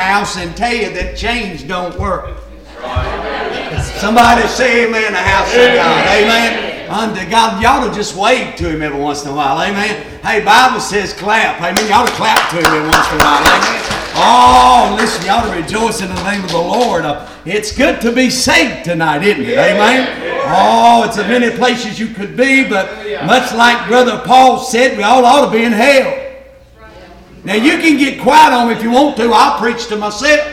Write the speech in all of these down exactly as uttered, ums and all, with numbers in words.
house and tell you that change don't work. Somebody say amen, the house of God. Amen. Unto God. You ought to just wave to him every once in a while. Amen. Hey, Bible says clap. Amen. You ought to clap to him every once in a while. Amen. Oh, listen, you ought to rejoice in the name of the Lord. Uh, it's good to be saved tonight, isn't it? Amen. Oh, it's a many places you could be, but much like Brother Paul said, we all ought to be in hell. Now, you can get quiet on me if you want to. I'll preach to myself.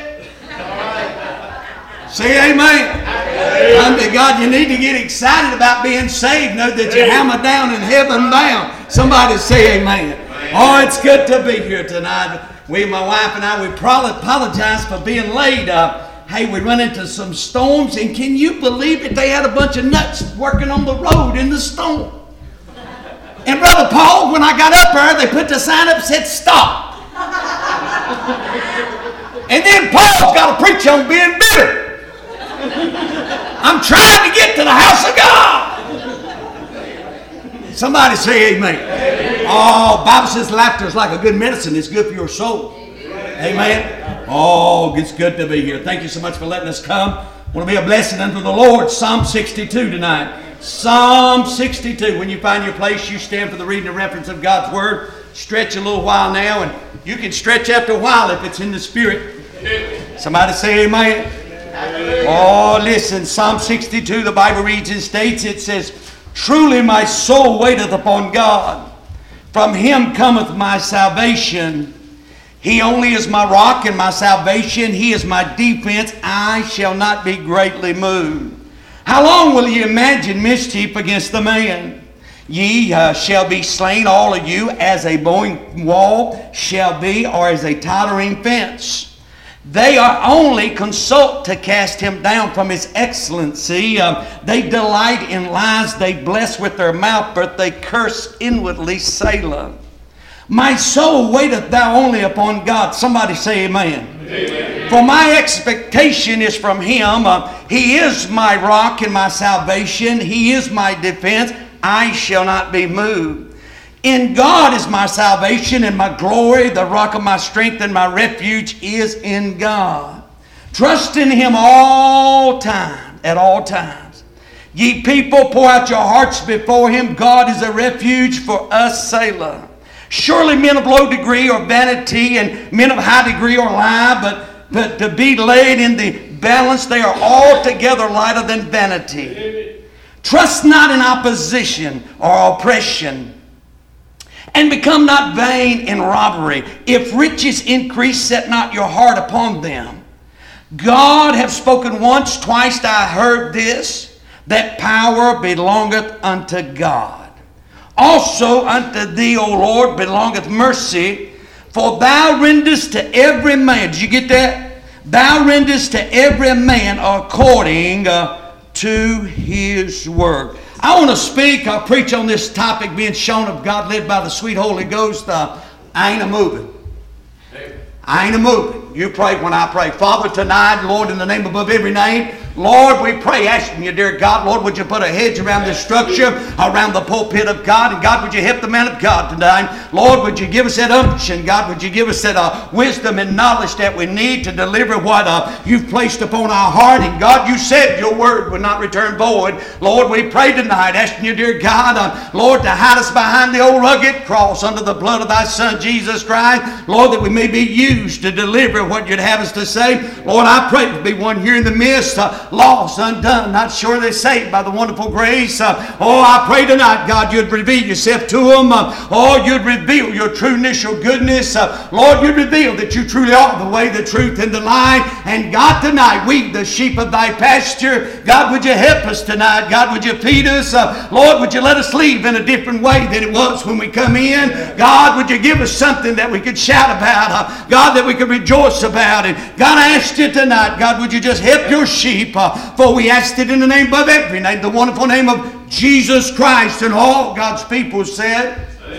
Say amen. Unto God, you need to get excited about being saved. Know that you're hammered down and heaven bound. Somebody say amen. Oh, it's good to be here tonight. We, my wife and I, we probably apologize for being late. Uh, hey, we run into some storms, and can you believe it? They had a bunch of nuts working on the road in the storm. And Brother Paul, when I got up there, they put the sign up that said stop. And then Paul's got to preach on being bitter. I'm trying to get to the house of God. Somebody say amen. Amen. Oh, Bible says laughter is like a good medicine. It's good for your soul. Amen. Amen. Oh, it's good to be here. Thank you so much for letting us come. I want to be a blessing unto the Lord. Psalm sixty-two tonight. Psalm sixty-two. When you find your place, you stand for the reading and reference of God's Word. Stretch a little while now, and you can stretch after a while if it's in the Spirit. Somebody say amen. Oh, listen, Psalm sixty-two, the Bible reads and states, it says, truly my soul waiteth upon God. From him cometh my salvation. He only is my rock and my salvation. He is my defense. I shall not be greatly moved. How long will ye imagine mischief against the man? Ye uh, shall be slain, all of you, as a bowing wall shall be, or as a tottering fence. They are only consult to cast him down from his excellency. Uh, they delight in lies. They bless with their mouth, but they curse inwardly. Selah. My soul waiteth thou only upon God. Somebody say amen. Amen. For my expectation is from him. Uh, he is my rock and my salvation. He is my defense. I shall not be moved. In God is my salvation and my glory. The rock of my strength and my refuge is in God. Trust in him all time, at all times. Ye people, pour out your hearts before him. God is a refuge for us. Selah. Surely men of low degree are vanity, and men of high degree are lie, but, but to be laid in the balance, they are altogether lighter than vanity. Trust not in opposition or oppression, and become not vain in robbery. If riches increase, set not your heart upon them. God hath spoken once, twice I heard this, that power belongeth unto God. Also unto thee, O Lord, belongeth mercy, for thou rendest to every man. Did you get that? Thou rendest to every man according uh, to his work. I want to speak, I'll preach on this topic, being shown of God, led by the sweet Holy Ghost. Uh, I ain't a moving. I ain't a moving. You pray when I pray. Father, tonight, Lord, in the name above every name, Lord, we pray, asking you, dear God, Lord, would you put a hedge around this structure, around the pulpit of God, and God, would you help the man of God tonight? Lord, would you give us that unction? God, would you give us that uh, wisdom and knowledge that we need to deliver what uh, you've placed upon our heart? And God, you said your word would not return void. Lord, we pray tonight, asking you, dear God, uh, Lord, to hide us behind the old rugged cross under the blood of thy Son, Jesus Christ. Lord, that we may be used to deliver what you'd have us to say. Lord, I pray to be one here in the midst, uh, lost, undone, not sure they're saved by the wonderful grace. Uh, oh, I pray tonight, God, you'd reveal yourself to them. Uh, oh, you'd reveal your trueness, your goodness. Uh, Lord, you'd reveal that you truly are the way, the truth, and the life. And God, tonight, we, the sheep of thy pasture, God, would you help us tonight? God, would you feed us? Uh, Lord, would you let us leave in a different way than it was when we come in? God, would you give us something that we could shout about? Uh, God, that we could rejoice about it. God, I asked you tonight, God, would you just help your sheep? Uh, for we asked it in the name above every name, the wonderful name of Jesus Christ. And all God's people said,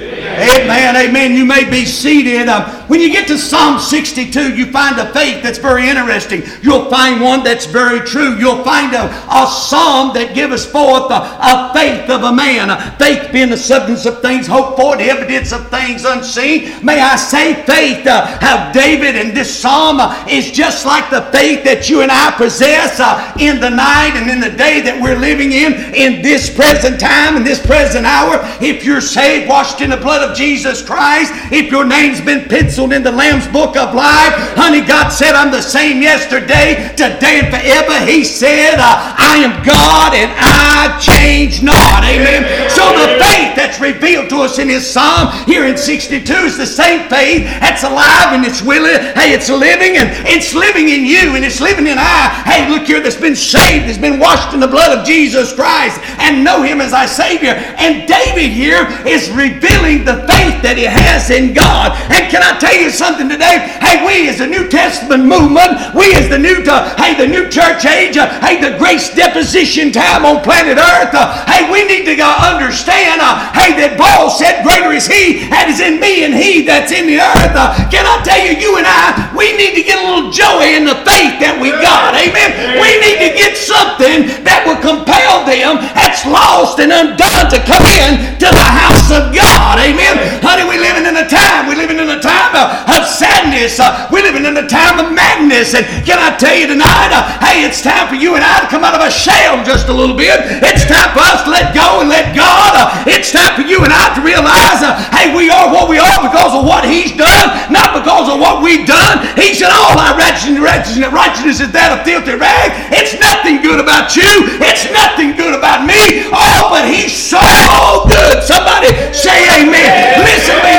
Amen, amen. You may be seated. Um, when you get to Psalm sixty-two, you find a faith that's very interesting. You'll find one that's very true. You'll find a, a psalm that gives forth a, a faith of a man. A faith being the substance of things hoped for, the evidence of things unseen. May I say faith uh, of David in this psalm uh, is just like the faith that you and I possess uh, in the night and in the day that we're living in, in this present time, in this present hour. If you're saved, washed in the blood of Jesus Christ, if your name's been penciled in the Lamb's book of life, honey, God said, I'm the same yesterday, today, and forever. He said, uh, I am God and I change not. Amen. So the faith that's revealed to us in His psalm here in sixty-two is the same faith that's alive and it's willing. Hey, it's living and it's living in you and it's living in I. Hey, look here, that's been saved, that's been washed in the blood of Jesus Christ and know Him as our Savior. And David here is revealing the faith that he has in God. And can I tell you something today? Hey, we as the New Testament movement, we as the new, uh, hey, the new church age, uh, hey, the grace deposition time on planet Earth, uh, hey, we need to uh, understand, uh, hey, that Paul said, greater is He that is in me and He that's in the earth. Uh, can I tell you, you and I, we need to get a little joy in the faith that we got. Amen. We need to get something that will compel them that's lost and undone to come in to the house of God. Amen. Honey, we're living in a time, we're living in a time of, of sadness. Uh, we're living in a time of madness. And can I tell you tonight, uh, hey, it's time for you and I to come out of a shell just a little bit. It's time for us to let go and let God. Uh, it's time for you and I to realize, uh, hey, we are what we are because of what He's done, not because of what we've done. He said, all our righteousness, righteousness is that of filthy rag. It's nothing good about you. It's nothing good about me. Oh, but He's so good. Somebody say amen. Listen to me.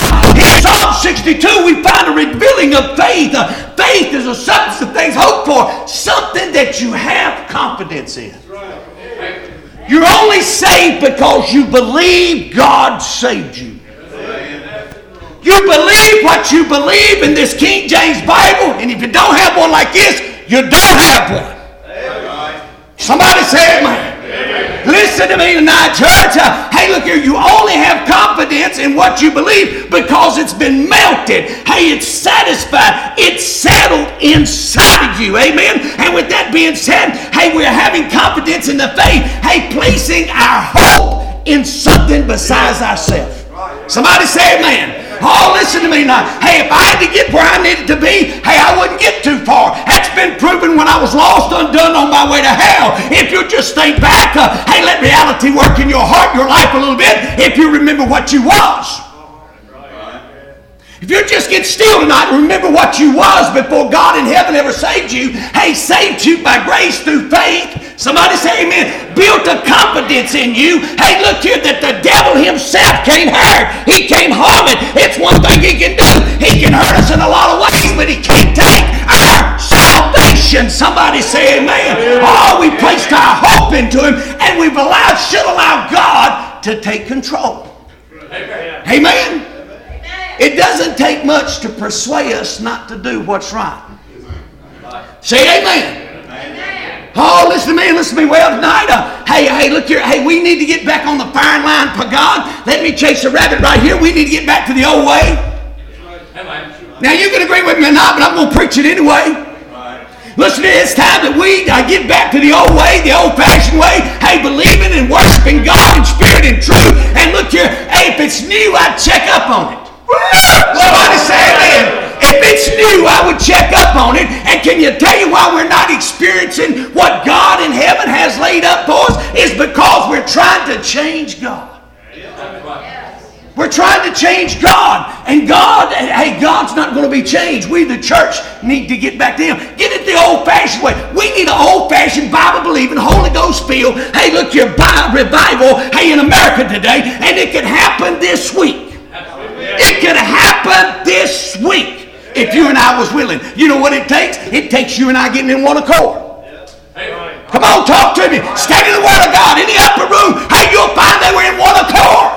In Psalm sixty-two, we find a revealing of faith. Uh, faith is a substance of things hoped for, something that you have confidence in. You're only saved because you believe God saved you. You believe what you believe in this King James Bible, and if you don't have one like this, you don't have one. Somebody say amen. Listen to me tonight, church. Uh, hey, look here. You only have confidence in what you believe because it's been melted. Hey, it's satisfied. It's settled inside of you. Amen. And with that being said, hey, we're having confidence in the faith. Hey, placing our hope in something besides ourselves. Somebody say amen. Oh, listen to me now. Hey, if I had to get where I needed to be, hey, I wouldn't get too far. That's been proven when I was lost, undone, on my way to hell. If you just think back, uh, hey, let reality work in your heart, your life a little bit, if you remember what you was. If you just get still tonight and remember what you was before God in heaven ever saved you, hey, saved you by grace through faith. Somebody say amen. Built a confidence in you. Hey, look here, that the devil himself can't hurt. He can't harm it. It's one thing he can do. He can hurt us in a lot of ways, but he can't take our salvation. Somebody say amen. Oh, we placed our hope into Him, and we've allowed, should allow God to take control. Amen. Amen. It doesn't take much to persuade us not to do what's right. Say amen. Oh, listen to me, listen to me well tonight. Uh, hey, hey, look here. Hey, we need to get back on the firing line for God. Let me chase a rabbit right here. We need to get back to the old way. Now, you can agree with me or not, but I'm going to preach it anyway. Listen, it's time that we uh, get back to the old way, the old-fashioned way. Hey, believing and worshiping God in spirit and truth. And look here, hey, if it's new, I'd check up on it. Somebody say amen. If it's new, I would check up on it. And can you tell you why we're not experiencing what God in heaven has laid up for us? Is because we're trying to change God. We're trying to change God. And God, hey, God's not going to be changed. We, the church, need to get back to Him. Get it the old-fashioned way. We need an old-fashioned, Bible-believing, Holy Ghost-filled, hey, look, your revival, hey, in America today. And it can happen this week. It can happen this week if you and I was willing. You know what it takes? It takes you and I getting in one accord. Come on, talk to me. Stand in the Word of God in the upper room. Hey, you'll find they were in one accord.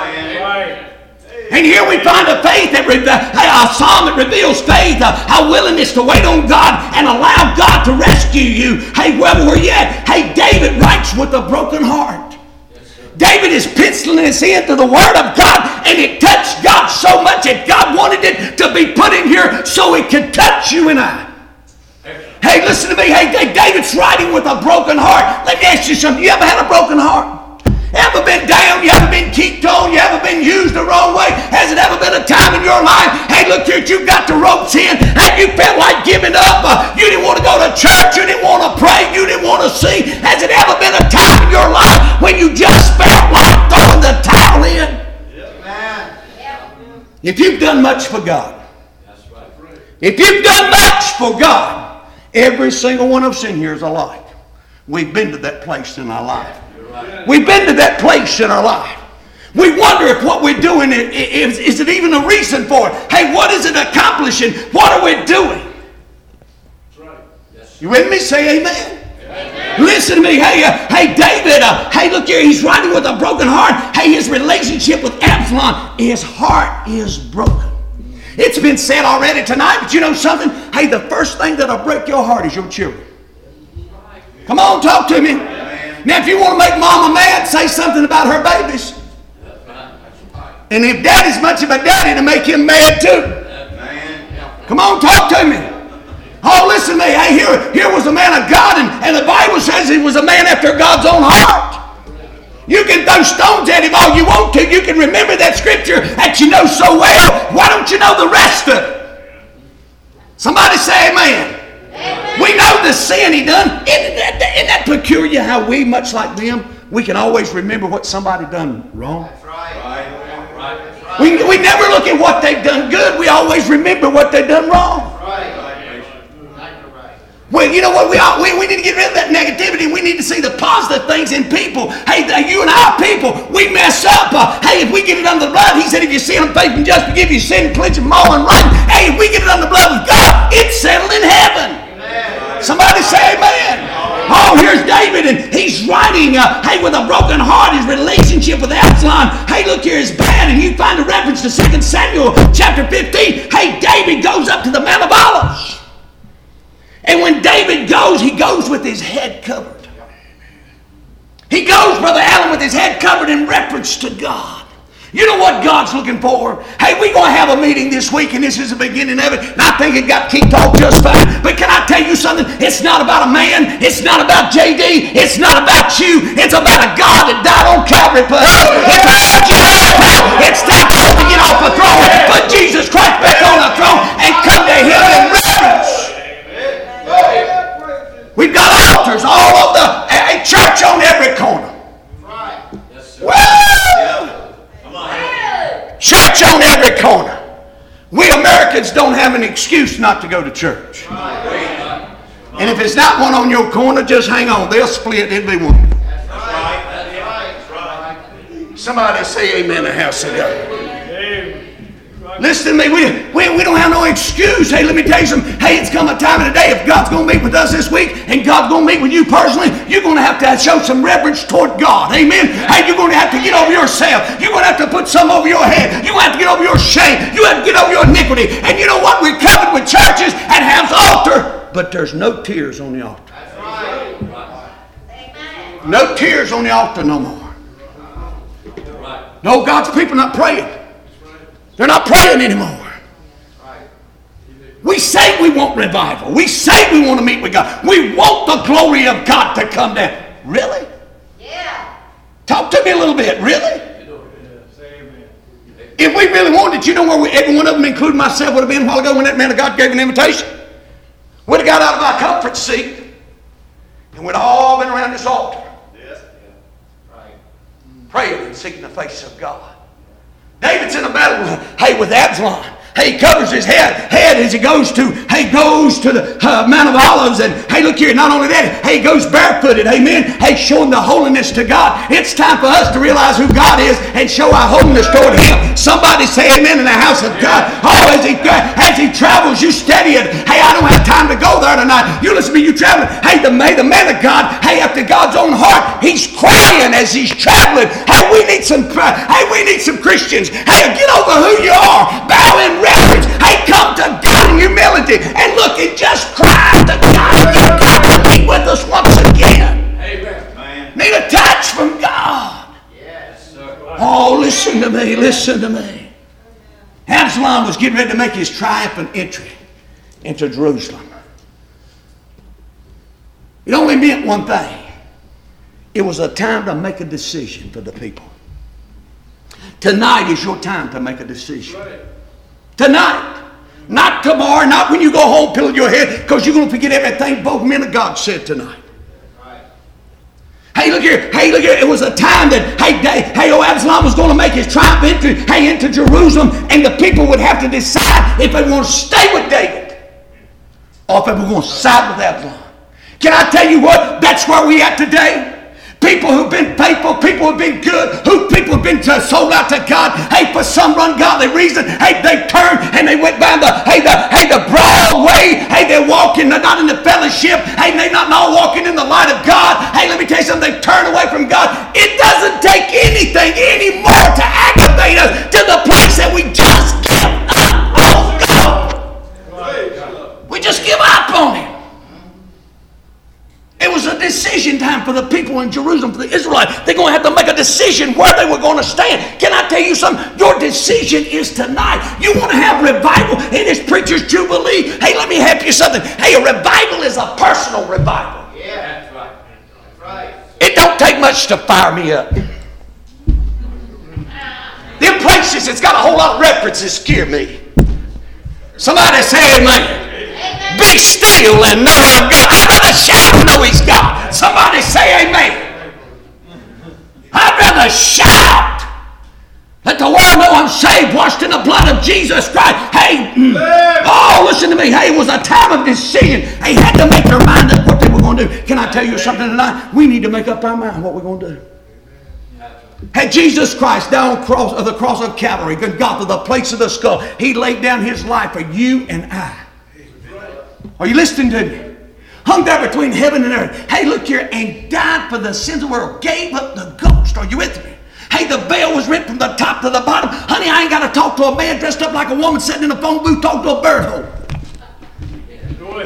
And here we find a faith that a psalm that reveals faith, a, a willingness to wait on God and allow God to rescue you. Hey, where were you at? Hey, David writes with a broken heart. David is penciling this into the Word of God, and it touched God so much that God wanted it to be put in here so it could touch you and I. Hey, listen to me. Hey, David's writing with a broken heart. Let me ask you something. You ever had a broken heart? Ever been down? You ever been kicked on? You ever been used the wrong way? Has it ever been a time in your life? Hey, look here, you got the ropes in and you felt like giving up. Uh, you didn't want to go to church. You didn't want to pray. You didn't want to sing. Has it ever been a time in your life when you just felt like throwing the towel in? Yep. If you've done much for God, if you've done much for God, every single one of us in here is alike. We've been to that place in our life. We've been to that place in our life. We wonder if what we're doing is, is it even a reason for it? Hey, what is it accomplishing? What are we doing? You with me? Say amen. Amen. Listen to me. Hey, uh, hey, David. Uh, hey, look here. He's writing with a broken heart. Hey, his relationship with Absalom, his heart is broken. It's been said already tonight, but you know something? Hey, the first thing that'll break your heart is your children. Come on, talk to me. Now, if you want to make mama mad, say something about her babies. And if daddy's much of a daddy, to make him mad too. Come on, talk to me. Oh, listen to me. Hey, here, here was a man of God, and, and the Bible says he was a man after God's own heart. You can throw stones at him all you want to. You can remember that scripture that you know so well. Why don't you know the rest of it? Somebody say amen. Amen. We know the sin he done. Isn't that, isn't that peculiar how we, much like them, we can always remember what somebody done wrong? That's right. Right. Right. We, we never look at what they've done good. We always remember what they've done wrong. Right. Well, you know what? We, all, we we need to get rid of that negativity. We need to see the positive things in people. Hey, you and I are people. We mess up. Uh, hey, if we get it under the blood, he said, if you sin them, faith and just forgive you sin, cleanse them all and right. Hey, if we get it under the blood with God, it's settled in heaven. Amen. Somebody say amen. Oh, here's David, and he's writing, uh, hey, with a broken heart, his relationship with Absalom. Hey, look here, is bad, and you find a reference to Second Samuel chapter fifteen. Hey, David goes up to the Mount of Olives. And when David goes, he goes with his head covered. He goes, Brother Allen, with his head covered in reference to God. You know what God's looking for? Hey, we're going to have a meeting this week, and this is the beginning of it. And I think it got kicked off just fine. But can I tell you something? It's not about a man. It's not about J D. It's not about you. It's about a God that died on Calvary for us. It's about you. It's time for us to get off the throne, put Jesus Christ back on the throne, and come to Him in reverence. We've got altars all over the a church on every corner. Right. Yes, sir. Woo! Yeah. Come on. Church on every corner. We Americans don't have an excuse not to go to church. Right. And if it's not one on your corner, just hang on. They'll split. It'll be one. That's right. That's right. That's right. Somebody say amen in the house of God. Listen to me, we, we, we don't have no excuse. Hey, let me tell you something. Hey, it's come a time of the day. If God's going to meet with us this week and God's going to meet with you personally, you're going to have to show some reverence toward God. Amen? Hey, you're going to have to get over yourself. You're going to have to put some over your head. You're going to have to get over your shame. You have to get over your iniquity. And you know what? We're covered with churches and have altar, but there's no tears on the altar. That's right. No tears on the altar no more. No, God's people not praying. They're not praying anymore. We say we want revival. We say we want to meet with God. We want the glory of God to come down. Really? Yeah. Talk to me a little bit. Really? If we really wanted, you know where we, every one of them, including myself, would have been a while ago when that man of God gave an invitation? We'd have got out of our comfort seat and we'd have all been around this altar. Yes. Right. Praying and seeking the face of God. David's in a battle, hey, with Absalom. Hey, he covers his head, head as he goes to, hey, goes to the uh, Mount of Olives. And, hey, look here, not only that, hey, he goes barefooted, amen. Hey, showing the holiness to God. It's time for us to realize who God is and show our holiness toward Him. Somebody say amen in the house of God. Oh, as he, as he travels, you steady it. Hey, I don't have time to go there tonight. You listen to me, you traveling. Hey, the, the man of God, hey, after God's own heart, he's crying as he's traveling. Hey, we need some, hey, we need some Christians. Hey, get over who you are. Bow in reverence. Hey, come to God in humility and look and just cry to God. You got to be with us once again. Amen. Need a touch from God. Yeah. Listen to me. Absalom was getting ready to make his triumphant entry into Jerusalem. It only meant one thing. It was a time to make a decision for the people. Tonight is your time to make a decision. Tonight. Not tomorrow, not when you go home pillowing your head, because you're going to forget everything both men of God said tonight. Hey, look here. Hey, look here. It was a time that, hey, hey, oh, Absalom was going to make his triumph entry, hey, into Jerusalem, and the people would have to decide if they want to stay with David or if they were going to side with Absalom. Can I tell you what? That's where we at today. People who've been faithful, people who've been good, who people have been to, sold out to God. Hey, for some ungodly reason, hey, they turned and they went by the, hey, the, hey, the broad way. Hey, they're walking, they're not in the fellowship. Hey, they're not, not walking in the light of God. Hey, let me tell you something, they turn away from God. It doesn't take anything anymore to aggravate us to the place that we just give up on God. We just give up on Him. It was a decision time for the people in Jerusalem, for the Israelites. They're going to have to make a decision where they were going to stand. Can I tell you something? Your decision is tonight. You want to have revival in this preacher's jubilee? Hey, let me help you something. Hey, a revival is a personal revival. Yeah, that's right. That's right. It don't take much to fire me up. Them places that's got a whole lot of references scare me. Somebody say amen. Be still and know I'm God. I'd rather shout and know He's God. Somebody say amen. I'd rather shout. Let the world know I'm saved, washed in the blood of Jesus Christ. Hey, oh, listen to me. Hey, it was a time of decision. They had to make their mind up what they were going to do. Can I tell you something tonight? We need to make up our mind what we're going to do. Hey, Jesus Christ down on cross, of the cross of Calvary, Golgotha, the place of the skull, He laid down His life for you and I. Are you listening to me? Hung there between heaven and earth. Hey, look here, and died for the sins of the world. Gave up the ghost. Are you with me? Hey, the veil was ripped from the top to the bottom. Honey, I ain't got to talk to a man dressed up like a woman sitting in a phone booth talking to a bird hole. Good.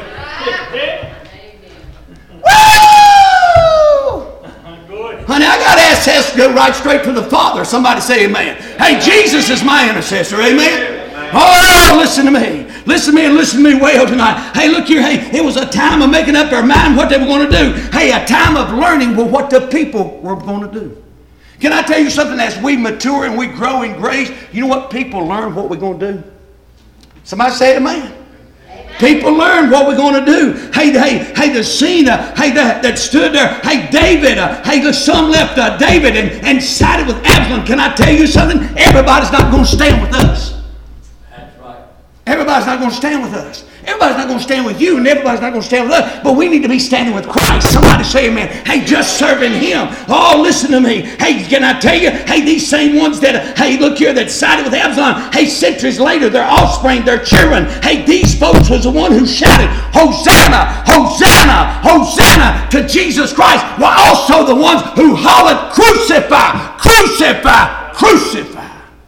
Woo! Good. Honey, I got access to go right straight to the Father. Somebody say amen. Hey, Jesus is my intercessor. Amen. Oh, listen to me. Listen to me and listen to me well tonight. Hey, look here. Hey, it was a time of making up their mind what they were going to do. Hey, a time of learning what the people were going to do. Can I tell you something? As we mature and we grow in grace, you know what people learn what we're going to do? Somebody say amen. Amen. People learn what we're going to do. Hey, hey, hey, the scene, uh, hey, that, that stood there. Hey, David, uh, hey, the son left uh, David and, and sided with Absalom. Can I tell you something? Everybody's not going to stand with us. Everybody's not going to stand with us. Everybody's not going to stand with you, and everybody's not going to stand with us. But we need to be standing with Christ. Somebody say amen. Hey, just serving Him. Oh, listen to me. Hey, can I tell you? Hey, these same ones that, hey, look here, that sided with Absalom. Hey, centuries later, their offspring, their children. Hey, these folks was the one who shouted, Hosanna, Hosanna, Hosanna to Jesus Christ. Were also the ones who hollered, Crucify, Crucify, Crucify.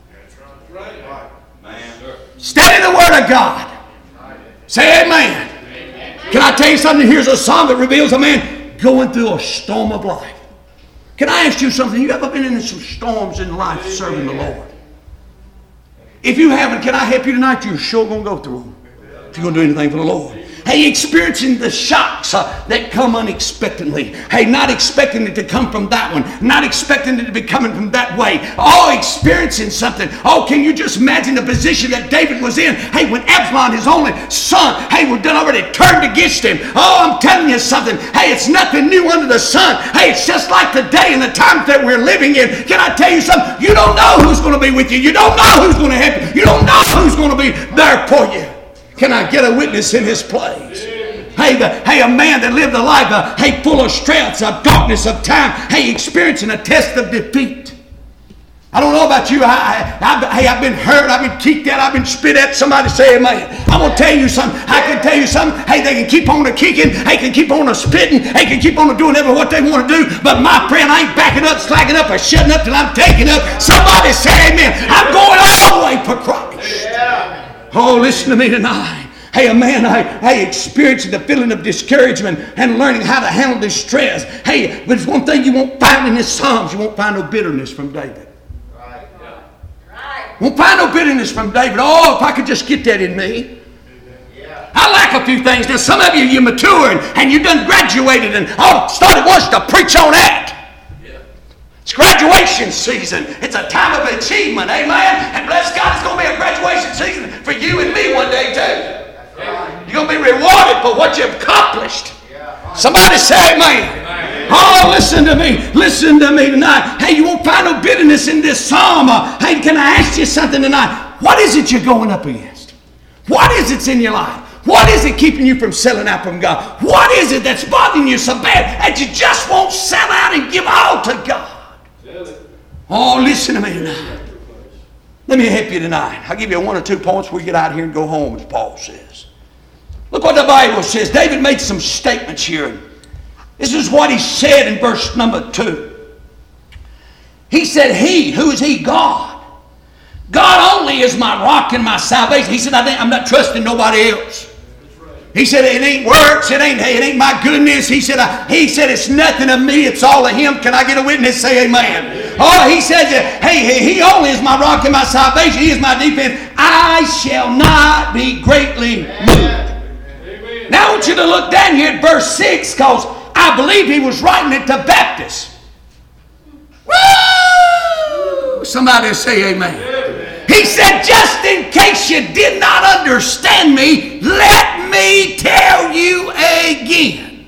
Stand in the Word of God. Say amen. Amen. Can I tell you something? Here's a psalm that reveals a man going through a storm of life. Can I ask you something? You ever been in some storms in life serving the Lord? If you haven't, can I help you tonight? You're sure going to go through them if you're going to do anything for the Lord. Hey, experiencing the shocks uh, that come unexpectedly. Hey, not expecting it to come from that one. Not expecting it to be coming from that way. Oh, experiencing something. Oh, can you just imagine the position that David was in? Hey, when Absalom, his only son, hey, was done already turned against him. Oh, I'm telling you something. Hey, it's nothing new under the sun. Hey, it's just like today and the times that we're living in. Can I tell you something? You don't know who's going to be with you. You don't know who's going to help you. You don't know who's going to be there for you. Can I get a witness in His place? Hey, the, hey, a man that lived a life, uh, hey, full of stress, of darkness, of time, hey, experiencing a test of defeat. I don't know about you. I, I, I, hey, I've been hurt. I've been kicked at. I've been spit at. Somebody say amen. I'm going to tell you something. I can tell you something. Hey, they can keep on a kicking. They can keep on a spitting. They can keep on doing whatever what they want to do. But my friend, I ain't backing up, slacking up, or shutting up till I'm taking up. Somebody say amen. I'm going all the way for Christ. Yeah. Oh, listen to me tonight. Hey, a man, I, I experienced the feeling of discouragement and learning how to handle distress. Hey, but it's one thing you won't find in his Psalms. You won't find no bitterness from David. Right. Yeah. Right. Won't find no bitterness from David. Oh, if I could just get that in me. I like a few things. Now, some of you, you're mature and, and you done graduated and oh, started once to preach on that. It's graduation season. It's a time of achievement. Amen. And bless God, it's going to be a graduation season for you and me one day too. You're going to be rewarded for what you've accomplished. Somebody say amen. Oh, listen to me. Listen to me tonight. Hey, you won't find no bitterness in this psalm. Uh, hey, can I ask you something tonight? What is it you're going up against? What is it in your life? What is it keeping you from selling out from God? What is it that's bothering you so bad that you just won't sell out and give all to God? Oh, listen to me tonight. Let me help you tonight. I'll give you one or two points. We get out here and go home, as Paul says. Look what the Bible says. David made some statements here. This is what he said in verse number two. He said, he, who is he? God. God only is my rock and my salvation. He said, I think I'm not trusting nobody else. He said, it ain't works, it ain't, it ain't my goodness. He said, I, he said, it's nothing of me, it's all of him. Can I get a witness? Say amen. Oh, he said, hey, he only is my rock and my salvation. He is my defense. I shall not be greatly moved. Now I want you to look down here at verse six, because I believe he was writing it to Baptists. Woo! Somebody say amen. He said, just in case you did not understand me, let me tell you again.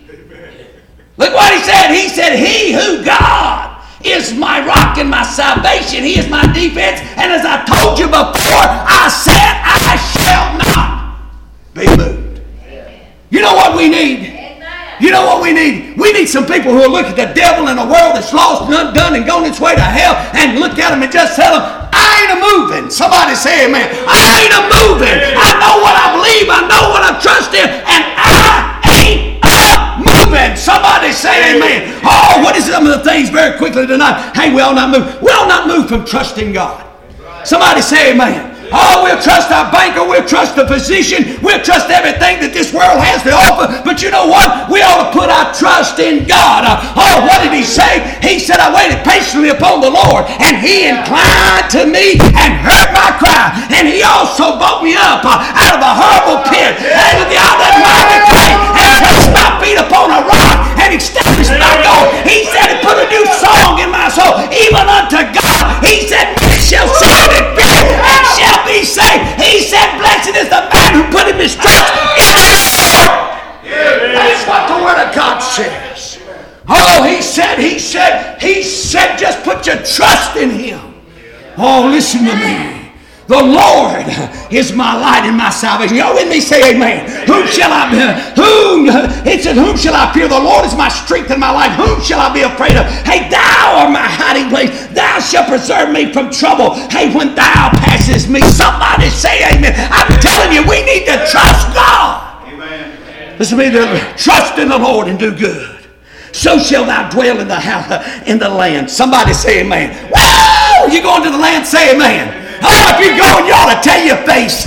Look what he said. He said, he who God is my rock and my salvation. He is my defense. And as I told you before, I said, I shall not be moved. You know what we need? You know what we need? We need some people who will look at the devil in a world that's lost and undone and gone its way to hell and look at him and just tell them, I ain't a moving. Somebody say amen. I ain't a moving. I know what I believe. I know what I trust in. And I ain't a moving. Somebody say amen. Oh, what is some of the things very quickly tonight? Hey, we all not move. We all not move from trusting God. Somebody say amen. Oh, we'll trust our banker, we'll trust the physician, we'll trust everything that this world has to offer. But you know what? We ought to put our trust in God. Uh, oh, what did he say? He said, I waited patiently upon the Lord, and he inclined to me and heard my cry. And he also brought me up uh, out of a horrible pit, out of the out of that miry clay, and placed my feet upon a rock, and established my goal. He said, put a new song in my soul, even unto God. He said, men shall see it and fear and shall be saved. He said, blessed is the man who put his trust in the Lord. That's what the word of God says. Oh, he said, he said, he said, just put your trust in him. Oh, listen to me. The Lord is my light and my salvation. Y'all with me? Say amen. Whom shall I be? Whom? It says, whom shall I fear? The Lord is my strength and my life. Whom shall I be afraid of? Hey, thou art my hiding place. Thou shalt preserve me from trouble. Hey, when thou passes me. Somebody say amen. I'm telling you, we need to trust God. Amen. Listen to me. Trust in the Lord and do good. So shall thou dwell in the house, in the land. Somebody say amen. Woo! You going to the land? Say amen. Oh, if you're going, you ought to tell your face.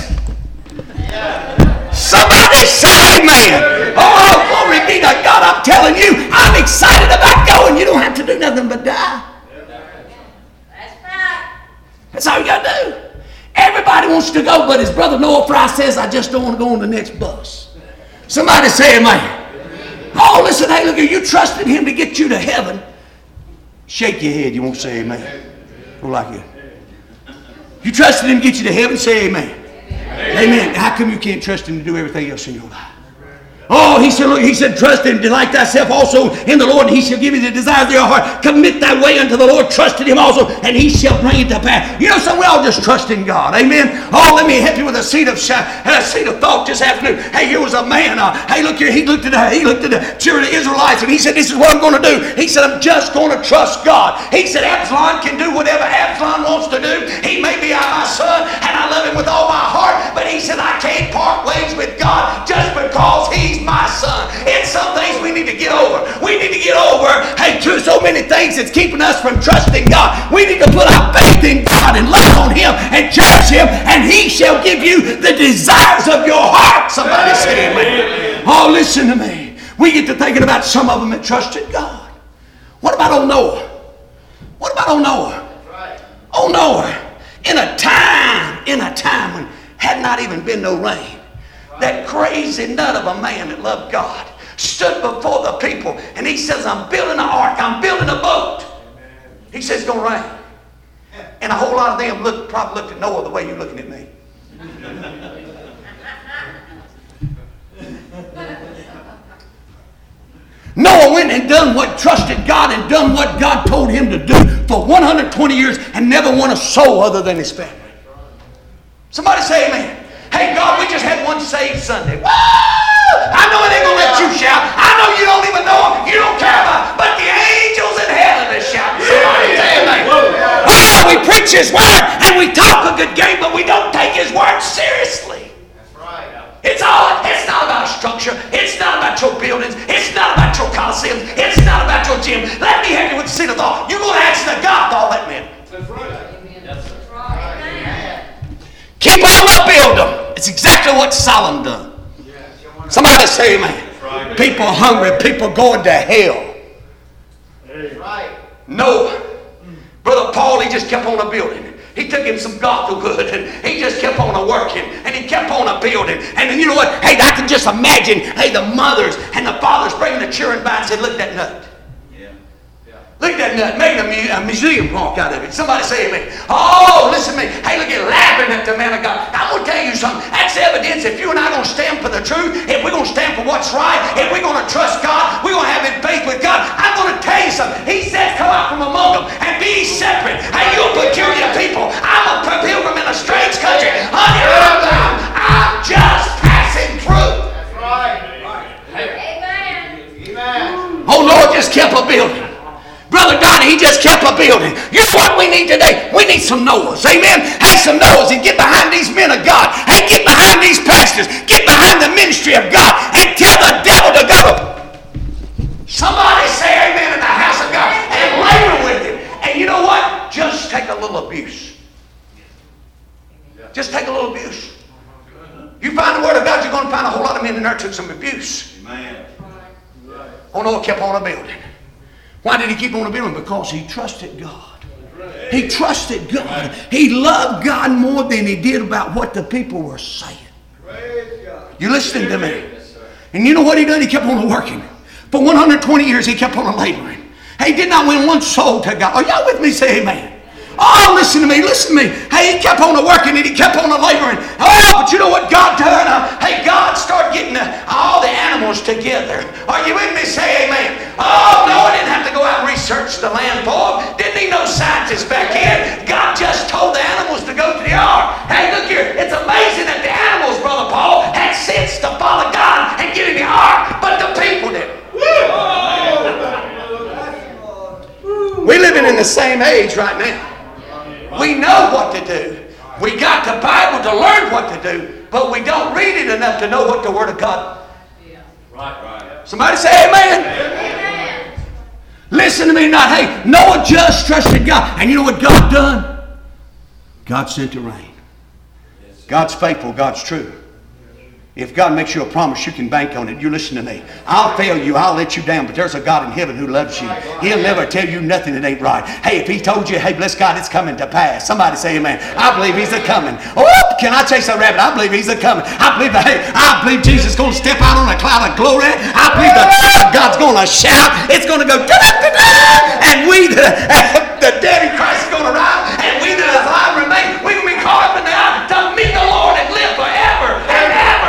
Somebody say amen. Oh, glory be to God. I'm telling you, I'm excited about going. You don't have to do nothing but die. That's right. That's all you got to do. Everybody wants to go, but his brother Noah Fry says, I just don't want to go on the next bus. Somebody say amen. Oh, listen, hey, look, you trusted him to get you to heaven. Shake your head. You won't say amen. Go like it. You trusted him to get you to heaven, say amen. Amen. Amen. How come you can't trust him to do everything else in your life? Oh, he said, look, he said, trust him, delight thyself also in the Lord, and he shall give you the desires of your heart. Commit thy way unto the Lord, trust in him also, and he shall bring it to pass. You know, so we all just trust in God. Amen. Oh, let me help you with a seed of a seed of thought this afternoon. Hey, here was a man. Uh, hey, look here. He looked at the, he looked at the children of the Israelites, and he said, this is what I'm going to do. He said, I'm just going to trust God. He said, Absalom can do whatever Absalom wants to do. He may be my son, and I love him with all my heart, but he said, I can't part ways with God just because he's my son. It's some things we need to get over. We need to get over, hey, to so many things that's keeping us from trusting God. We need to put our faith in God and love on him and trust him, and he shall give you the desires of your heart. Somebody say amen. Oh, listen to me. We get to thinking about some of them that trusted God. What about old Noah? What about old Noah? Old Noah. In a time, in a time when had not even been no rain, that crazy nut of a man that loved God stood before the people and he says, I'm building an ark, I'm building a boat. He says it's going to rain. And a whole lot of them look, probably looked at Noah the way you're looking at me. Noah went and done what, trusted God and done what God told him to do for one hundred twenty years and never won a soul other than his family. Somebody say amen. Hey God, we just had one saved Sunday. Woo! I know it ain't going to let you shout. I know you don't even know him. You don't care about him. But the angels in heaven are shouting. Somebody say amen. Oh, we preach his word and we talk a good game, but we don't take his word seriously. It's all, it's not about a structure. It's not about your buildings. It's not about your coliseums. It's not about your gym. Let me help you with the seed of thought. You're going to answer to God for all that meant. That's right. That's right. Keep on the building. It's exactly what Solomon done. Somebody say amen. People hungry. People going to hell. That's right. No. Brother Paul, he just kept on a building. He took him some gospel wood and he just kept on a working and he kept on a building. And then you know what? Hey, I can just imagine, hey, the mothers and the fathers bringing the children by and said, look at that nut. Yeah. Yeah. Look at that nut. Making a, mu- a museum park out of it. Somebody say amen. Oh, listen to me. Hey, look at laughing at the man of God. I'm going to tell you something. That's evidence if you and I are going to stand for the truth, if we're going to stand for what's right, if we're going to trust God, we're going to have in faith with God. I'm going to tell you something. He says, come out from among them and be separate. Hey, you peculiar people. I'm a pilgrim in a strange country. Honey, I'm, I'm, I'm just passing through. That's right. Amen. Amen. Oh, Lord just kept a building. Brother Donnie, he just kept a building. You know what we need today? We need some Noahs. Amen? Hey, some Noahs and get behind these men of God. Hey, get behind these pastors. Get behind the ministry of God and tell the devil to go. Somebody say amen in the house of God and labor with him. And you know what? Just take a little abuse. Just take a little abuse. You find the word of God, you're going to find a whole lot of men in there took some abuse. Amen. Oh, Noah kept on a building. Why did he keep on building? Because he trusted God. He trusted God. He loved God more than he did about what the people were saying. You listening to me? And you know what he done? He kept on working. For one hundred twenty years, he kept on laboring. He did not win one soul to God. Are y'all with me? Say amen. Oh, listen to me, listen to me. Hey, he kept on working and he kept on laboring. Oh, but you know what God done? Uh, hey, God started getting uh, all the animals together. Are you with me? Say amen. Oh, no, I didn't have to go out and research the land for him. Didn't need no scientists back in. God just told the animals to go to the ark. Hey, look here. It's amazing that the animals, Brother Paul, had sense to follow God and get in the ark, but the people didn't. We're living in the same age right now. We know what to do. We got the Bible to learn what to do, but we don't read it enough to know what the Word of God. Right, right. Somebody say amen. Amen. Listen to me now. Hey, Noah just trusted God. And you know what God done? God sent the rain. God's faithful. God's true. If God makes you a promise, you can bank on it. You listen to me. I'll fail you. I'll let you down. But there's a God in heaven who loves you. He'll never tell you nothing that ain't right. Hey, if he told you, hey, bless God, it's coming to pass. Somebody say amen. I believe he's a coming. Oh, can I chase a rabbit? I believe he's a coming. I believe that, hey, I believe Jesus is going to step out on a cloud of glory. I believe the God's going to shout. It's going to go da-da-da-da. And we, the, the dead in Christ is going to rise. And we that is alive remain. We can be caught up in the air to meet the Lord and live forever and ever.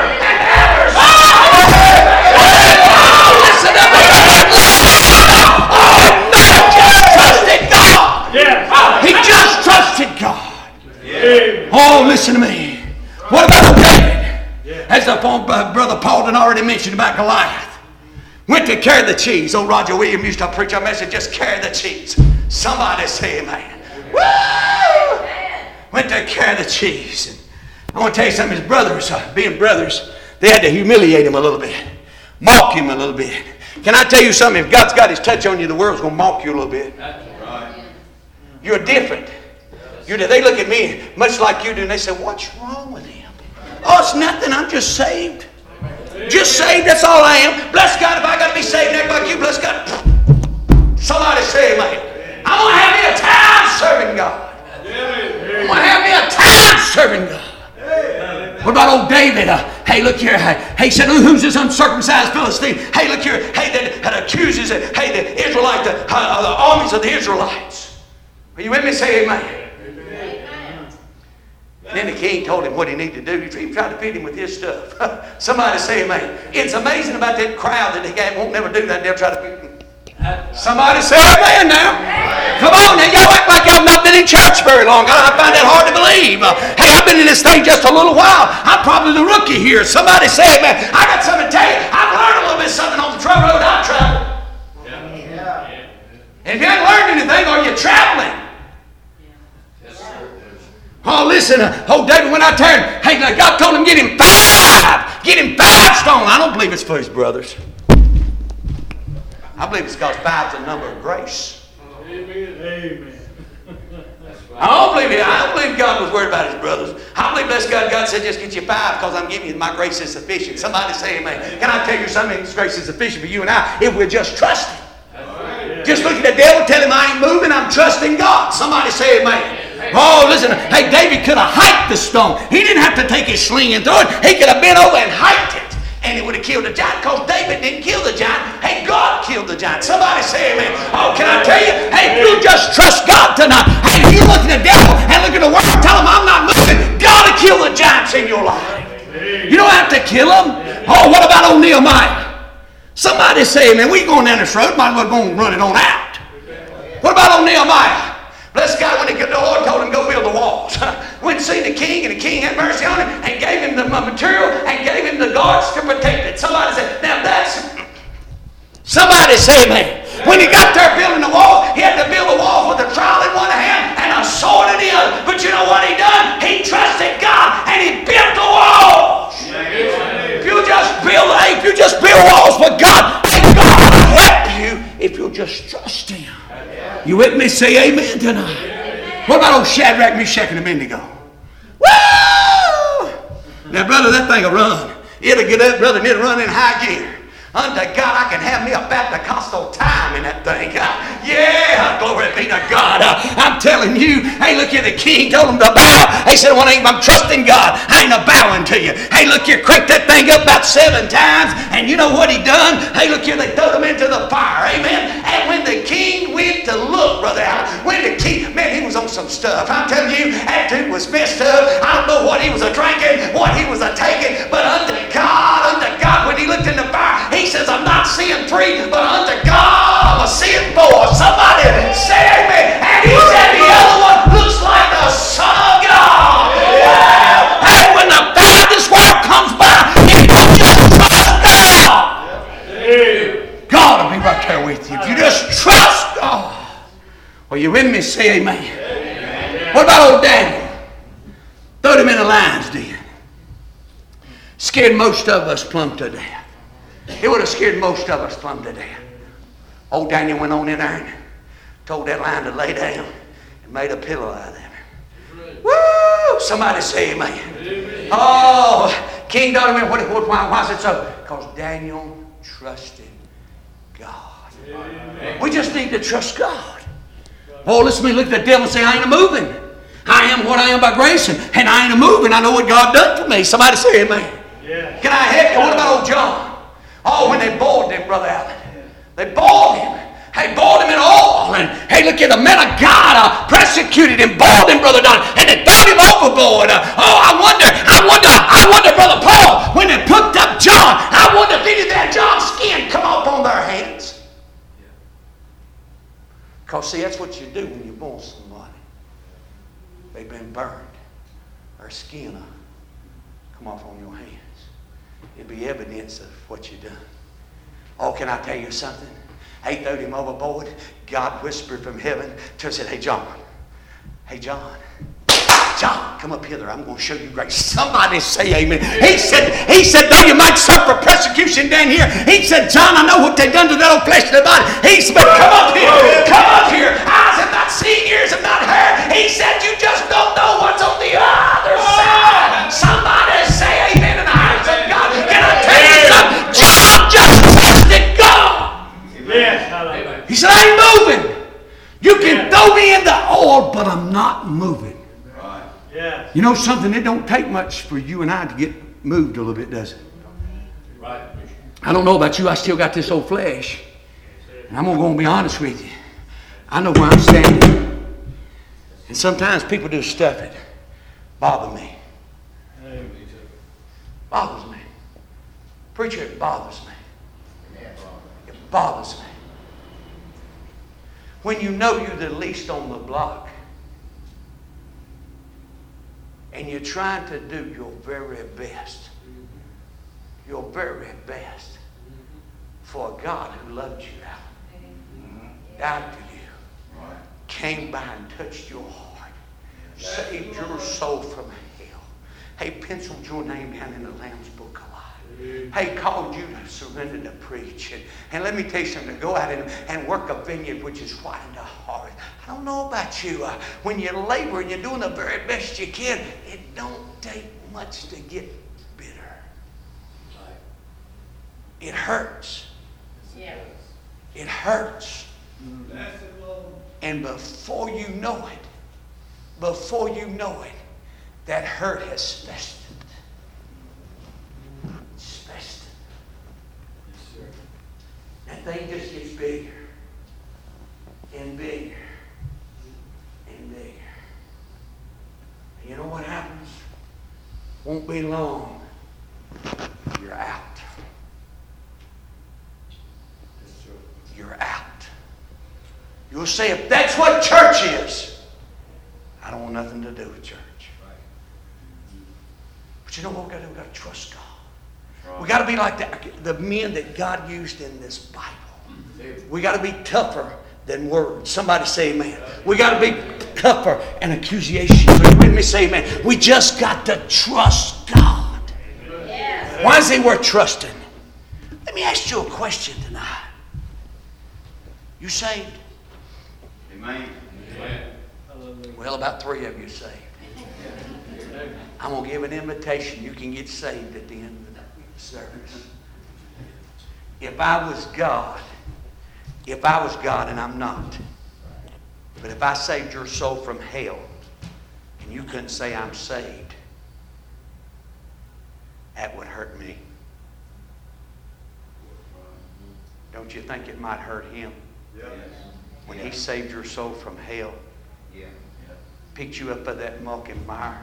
Listen to me. Oh, no, just trusted God. He just trusted God. Oh, listen to me. What about David? As the uh, brother Paul had already mentioned about Goliath. Went to carry the cheese. Oh, Roger Williams used to preach a message, just carry the cheese. Somebody say amen. Woo! Went to carry the cheese. And I want to tell you something. His brothers, uh, being brothers, they had to humiliate him a little bit. Mock him a little bit. Can I tell you something? If God's got his touch on you, the world's going to mock you a little bit. Right. You're different. You're, they look at me much like you do, and they say, what's wrong with him? Oh, it's nothing. I'm just saved. Just saved. That's all I am. Bless God. If I got to be saved and act like you, bless God. Somebody say amen. I'm going to have me a time serving God. I'm going to have me a time serving God. What about old David? Uh, hey, look here. Hey, he said, who's this uncircumcised Philistine? Hey, look here. Hey, that, that accuses it. Hey, the Israelite, the, uh, the armies of the Israelites. Are you with me? Say amen. Amen. Then the king told him what he needed to do. He tried to feed him with his stuff. Somebody say amen. It's amazing about that crowd that they won't never do that. They'll try to feed him. Somebody say amen now. Come on now, y'all act like y'all not been in church very long. I find that hard to believe. Uh, hey, I've been in this thing just a little while. I'm probably the rookie here. Somebody say amen. I got something to tell you. I've learned a little bit something on the trail road I've traveled. Yeah. And if you haven't learned anything, are you traveling? Yes, sir. Oh, listen. Uh, oh, David went out there and, hey, God told him get him five. Get him five stone. I don't believe it's for his brothers. I believe it's because five's the number of grace. Amen. Amen. I don't believe it. I don't believe God was worried about his brothers. I believe bless God. God said, just get you five because I'm giving you my grace is sufficient. Somebody say amen. Can I tell you something? His grace is sufficient for you and I if we're just trusting. Right. Just look at the devil, tell him I ain't moving. I'm trusting God. Somebody say amen. Oh, listen. Hey, David could have hiked the stone. He didn't have to take his sling and throw it. He could have bent over and hiked it. And it would have killed the giant because David didn't kill the giant. Hey, God killed the giant. Somebody say amen. Oh, can I tell you? Hey, you just trust God tonight. Hey, you look at the devil and look at the world and tell him I'm not moving. God will kill the giants in your life. You don't have to kill them. Oh, what about old Nehemiah? Somebody say amen. We going down this road. Might as well go and run it on out. What about old Nehemiah? Bless God, when the Lord told him go build the walls. Went and seen the king, and the king had mercy on him and gave him the material and gave him the guards to protect it. Somebody said, now that's... Somebody say amen. When he got there building the wall, he had to build the walls with a trowel in one hand and a sword in the other. But you know what he done? He trusted God and he built the walls. If you just build, if you just build walls for God, God will help you if you'll just trust him. You with me? Say amen tonight. Amen. What about old Shadrach, Meshach, and Abednego? Woo! Now, brother, that thing will run. It'll get up, brother, and it'll run in high gear. Unto God, I can have me a Baptist-costal time in that thing. Yeah, glory be to God. I'm telling you, hey, look here, the king told him to bow. He said, well, I'm trusting God. I ain't a bowing to you. Hey, look here, cranked that thing up about seven times, and you know what he done? Hey, look here, they threw him into the fire. Amen. And when the king went to look, brother Allen, when the king, man, he was on some stuff. I'm telling you, that dude was messed up. I don't know what he was a drinking, what he was a taking, but unto God, unto God, when he looked in the fire, he says, I'm not seeing three, but unto God, I'm seeing four. Somebody say amen. And he said, the other one looks like the Son of God. Yeah. Hey, when the fire of this world comes by, if you just trust God, God will be right there with you. If you just trust God. Are you with me? Say amen. Amen. What about old Daniel? Threw him in the lion's den. Scared most of us plumb to death. It would have scared most of us plumb to death. Old Daniel went on in there and told that lion to lay down and made a pillow out of it. Woo! Somebody say amen. Amen. Oh, King David, what, what, why, why is it so? Because Daniel trusted God. Amen. We just need to trust God. Oh, listen to me, look at the devil and say, I ain't a moving. I am what I am by grace, and, and I ain't a moving. I know what God done for me. Somebody say amen. Yeah. Can I help you? What about old John? Oh, when they boiled him, Brother Allen. They boiled him. They boiled him in oil. And hey, look at the men of God uh, persecuted him, boiled him, Brother Don, and they threw him overboard. Uh, oh, I wonder, I wonder, I wonder, Brother Paul, when they picked up John, I wonder if any of that John's skin come up on their hands. Because, see, that's what you do when you boil somebody. They've been burned. Their skin will come off on your hands. It'll be evidence of what you've done. Oh, can I tell you something? They threw him overboard. God whispered from heaven to him, said, hey, John. Hey, John. John, come up hither. I'm going to show you grace. Somebody say amen. He said, he said, though you might suffer persecution down here. He said, John, I know what they've done to that old flesh and the body. He said, but come up here. Come up here. Eyes have not seen, ears have not heard. He said, you just don't know what's on the other side. Somebody say amen in the house of God. Can I tell you something? John just trusted God. He said, I ain't moving. You can throw me in the oil, but I'm not moving. You know something? It don't take much for you and I to get moved a little bit, does it? Right. I don't know about you. I still got this old flesh. And I'm going to be honest with you. I know where I'm standing. And sometimes people do stuff that bother me. Bothers me. Preacher, it bothers me. It bothers me. When you know you're the least on the block and you're trying to do your very best, your very best for a God who loved you out, died for you, came by and touched your heart, saved your soul from hell. Hey, penciled your name down in the Lamb's Book of Life. Hey, called you to surrender to preach. And, and let me tell you something, to go out and, and work a vineyard which is white in the heart. I don't know about you. Uh, when you labor and you're doing the very best you can, it don't take much to get bitter. It hurts. Yeah. It hurts. And before you know it, before you know it, that hurt has festered. It's festered. That thing just gets bigger and bigger and bigger. And you know what happens? Won't be long. You're out. You're out. You'll say, if that's what church is, I don't want nothing to do with church. But you know what we've got to do? We've got to trust God. We've got to be like the, the men that God used in this Bible. We've got to be tougher than words. Somebody say amen. We've got to be tougher than accusation. Are you with me? Say amen. We just got to trust God. Yes. Why is it worth trusting? Let me ask you a question tonight. You saved? Amen. Well, about three of you saved. I'm going to give an invitation. You can get saved at the end of the service. If I was God, if I was God, and I'm not, but if I saved your soul from hell, and you couldn't say I'm saved, that would hurt me. Don't you think it might hurt him? Yes. When he saved your soul from hell, Yeah. picked you up out of that muck and mire,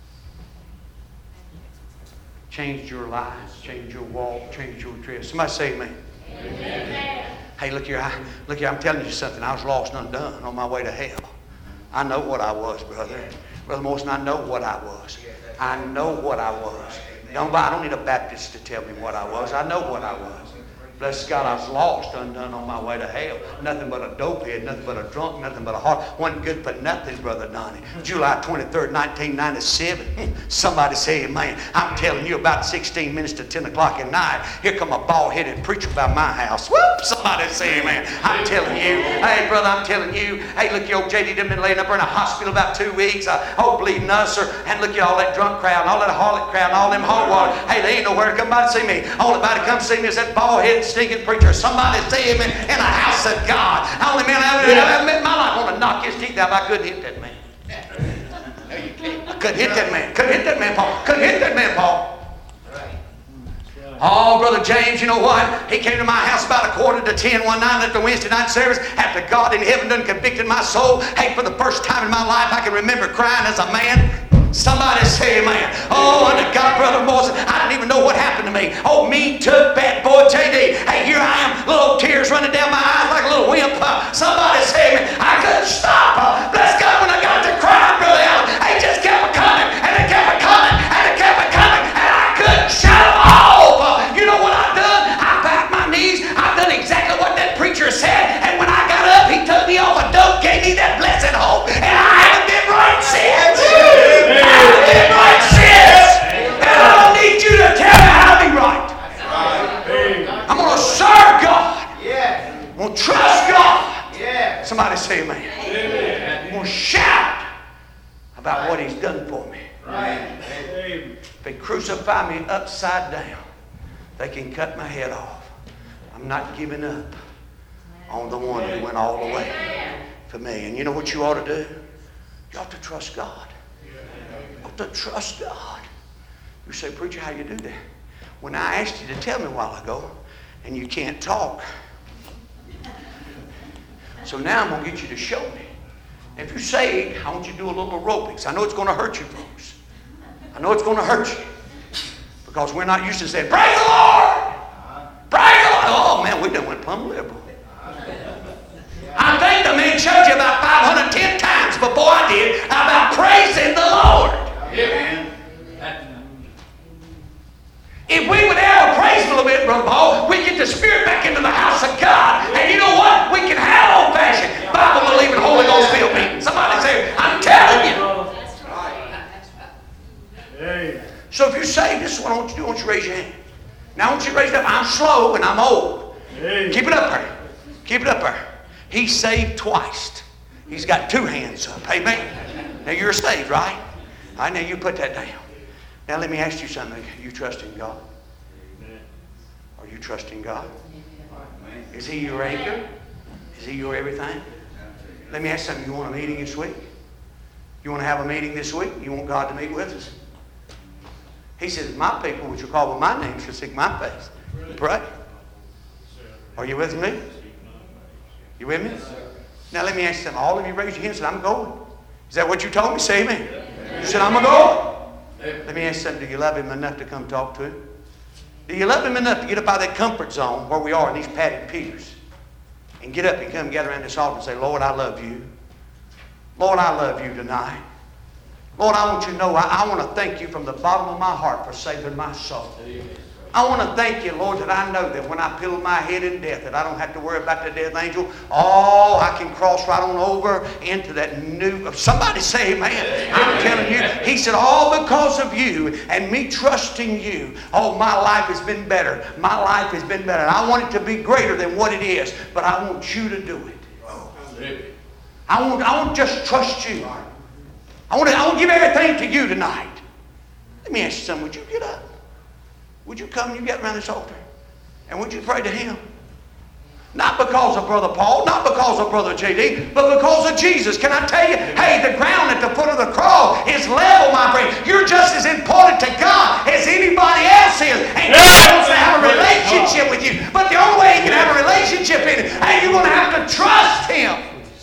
changed your lives, changed your walk, changed your dress. Somebody say amen. Amen. Hey, look here, I, look here, I'm telling you something. I was lost and undone on my way to hell. I know what I was, brother. Brother Morrison, I know what I was. I know what I was. Don't, I don't need a Baptist to tell me what I was. I know what I was. Bless God, I was lost, undone on my way to hell. Nothing but a dopehead, nothing but a drunk, nothing but a heart. Wasn't good for nothing, Brother Donnie. July twenty-third, nineteen ninety-seven. Somebody say amen. I'm telling you, about sixteen minutes to ten o'clock at night, here come a bald-headed preacher by my house. Whoop! Somebody say amen. I'm telling you. Hey, brother, I'm telling you. Hey, look, your old J D done been laying up there in a hospital about two weeks. Uh, oh, bleeding ulcer. And look at all that drunk crowd and all that harlot crowd and all them hot water. Hey, they ain't nowhere to come by to see me. Only by to come see me is that bald-headed stinking preacher. Somebody say amen in a house of God. The only man I ever, ever met in my life want to knock his teeth out, but I couldn't hit that man. I couldn't hit that man. Couldn't hit that man, Paul. Couldn't hit that man, Paul. Oh, Brother James, you know what? He came to my house about a quarter to ten one night after Wednesday night service after God in heaven done convicted my soul. Hey, for the first time in my life, I can remember crying as a man. Somebody say amen. Oh, under God, Brother Morrison, I didn't even know what happened to me. Oh, me took bad boy J D. Hey, here I am, little tears running down my eyes like a little wimp. Uh, somebody say amen. I couldn't stop. Uh, bless God, when I got to crying, Brother Allen, they just kept coming, and they kept coming, and they kept coming, and I couldn't shut them off. Uh, you know what I've done? I backed my knees. I've done exactly what that preacher said, and when I got up, he took me off a dope, gave me that blessed hope, and I haven't been right since. I haven't been right since. And I don't need you to tell me how to be right. I'm going to serve God. I'm going to trust God. Somebody say amen. I'm going to shout about what he's done for me. If they crucify me upside down, they can cut my head off. I'm not giving up on the one who went all the way for me. And you know what you ought to do? You ought to trust God. to trust God. You say, preacher, how you do that? When I asked you to tell me a while ago, and you can't talk. So now I'm going to get you to show me. If you say, I want you to do a little aerobics. I know it's going to hurt you folks. I know it's going to hurt you. Because we're not used to saying, praise the Lord! Praise the Lord! Oh man, we done went plumb liberal. I think the man showed you about five hundred ten times before I did about praising the Lord. Amen. If we would ever praise a little bit, Brother Paul, we get the Spirit back into the house of God. And you know what? We can have old-fashioned Bible-believing Holy Ghost-filled meetings. Somebody say, I'm telling you. That's right. That's right. Hey. So if you're saved, this is what I want you to do. I want you to raise your hand. Now I want you to raise it up. I'm slow and I'm old. Hey. Keep it up there. Keep it up there. He's saved twice. He's got two hands up. Amen. Now you're saved, right? All right, now you put that down. Now let me ask you something. Are you trusting God? Are you trusting God? Is He your anchor? Is He your everything? Let me ask you something. You want a meeting this week? You want to have a meeting this week? You want God to meet with us? He says, my people which are called by my name shall seek my face. Pray. Are you with me? You with me? Now let me ask you something. All of you raise your hands and said, I'm going. Is that what you told me? Say amen. You said, I'm going. Let me ask you something. Do you love Him enough to come talk to Him? Do you love Him enough to get up out of that comfort zone where we are in these padded pews and get up and come gather around this altar and say, Lord, I love you. Lord, I love you tonight. Lord, I want you to know, I, I want to thank you from the bottom of my heart for saving my soul. I want to thank you, Lord, that I know that when I pillow my head in death, that I don't have to worry about the death angel. Oh, I can cross right on over into that new... Somebody say amen. I'm telling you, He said, all because of you and me trusting you, oh, my life has been better. My life has been better. I want it to be greater than what it is, but I want you to do it. I want, I want to just trust you. I want to, I want to give everything to you tonight. Let me ask you something. Would you get up? Would you come and you get around this altar? And would you pray to Him? Not because of Brother Paul, not because of Brother J D, but because of Jesus. Can I tell you, hey, the ground at the foot of the cross is level, my friend. You're just as important to God as anybody else is. And God wants to have a relationship with you. But the only way He can have a relationship in it, hey, you're going to have to trust Him.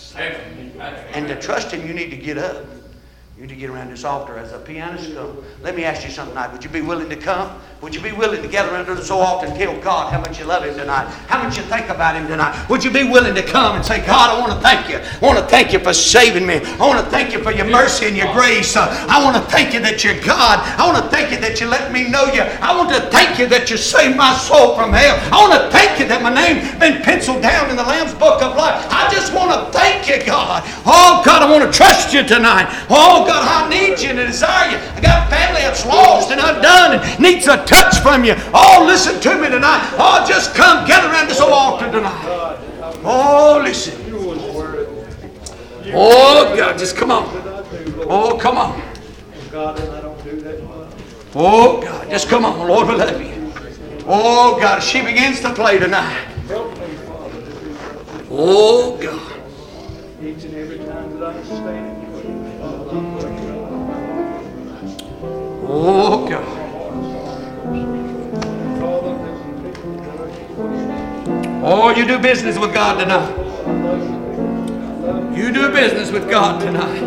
And to trust Him, you need to get up. You need to get around this altar as a pianist comes. Let me ask you something tonight. Would you be willing to come? Would you be willing to gather under this altar and tell God how much you love Him tonight? How much you think about Him tonight? Would you be willing to come and say, God, I want to thank you. I want to thank you for saving me. I want to thank you for your mercy and your grace. Uh, I want to thank you that you're God. I want to thank you that you let me know you. I want to thank you that you saved my soul from hell. I want to thank you that my name's been penciled down in the Lamb's Book of Life. I just want to thank you, God. Oh, God, I want to trust you tonight. Oh, God, I need you and desire you. I got family that's lost and undone and needs a touch from you. Oh, listen to me tonight. Oh, just come gather around this old altar tonight. Oh, listen. Oh, God, just come on. Oh, come on. Oh, God, just come on. Lord, we love you. Oh, God, she begins to play tonight. Oh, God. Each and every time that I stand. Oh, God. Oh, you do business with God tonight. You do business with God tonight.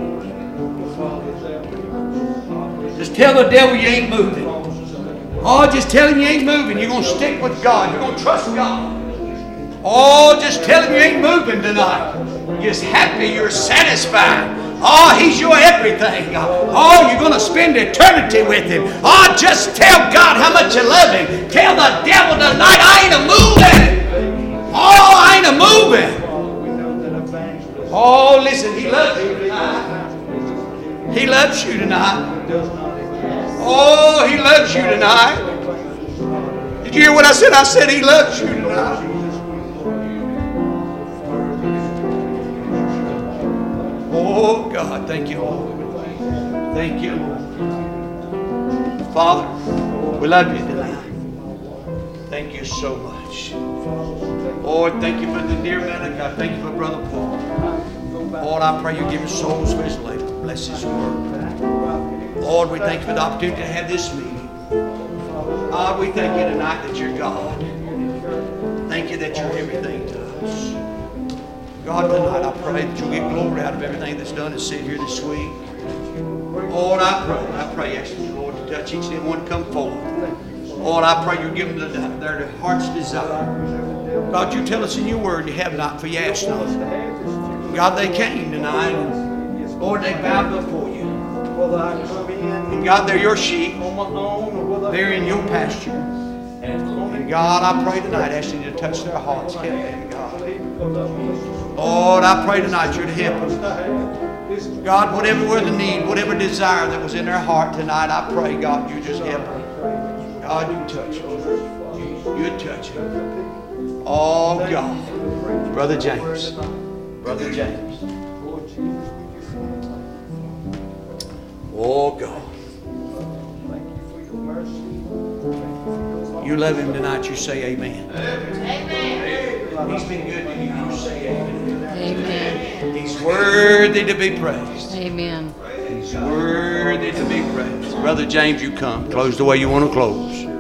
Just tell the devil you ain't moving. Oh, just tell him you ain't moving. You're going to stick with God. You're going to trust God. Oh, just tell him you ain't moving tonight. You're just happy. You're satisfied. Oh, He's your everything. Oh, you're going to spend eternity with Him. Oh, just tell God how much you love Him. Tell the devil tonight, I ain't a moving. Oh, I ain't a moving. Oh, listen, He loves you tonight. He loves you tonight. Oh, He loves you tonight. Did you hear what I said? I said He loves you tonight. Oh, God, thank you, Lord. Thank you, Lord. Father, we love you tonight. Thank you so much. Lord, thank you for the dear man of God. Thank you for Brother Paul. Lord, I pray you give his soul for his labor. Bless his word. Lord, we thank you for the opportunity to have this meeting. God, we thank you tonight that you're God. Thank you that you're everything to us. God, tonight I pray that you'll get glory out of everything that's done and said here this week. Lord, I pray, I pray, ask you, Lord, to touch each and every one to come forward. Lord, I pray you'll give them the, their heart's desire. God, you tell us in your word you have not, for you ask not. God, they came tonight, and Lord, they bowed before you. And God, they're your sheep. They're in your pasture. And God, I pray tonight, ask you to touch their hearts. Help them, God. Lord, I pray tonight you're to help them. God, whatever were the need, whatever desire that was in their heart tonight, I pray, God, you just help them. God, you touch them. You touch them. Oh, God. Brother James. Brother James. Oh, God. You love him tonight, you say amen. Amen. He's been good to you, you say amen. Amen. He's worthy to be praised. Amen. He's worthy to be praised. Brother James, you come. Close the way you want to close.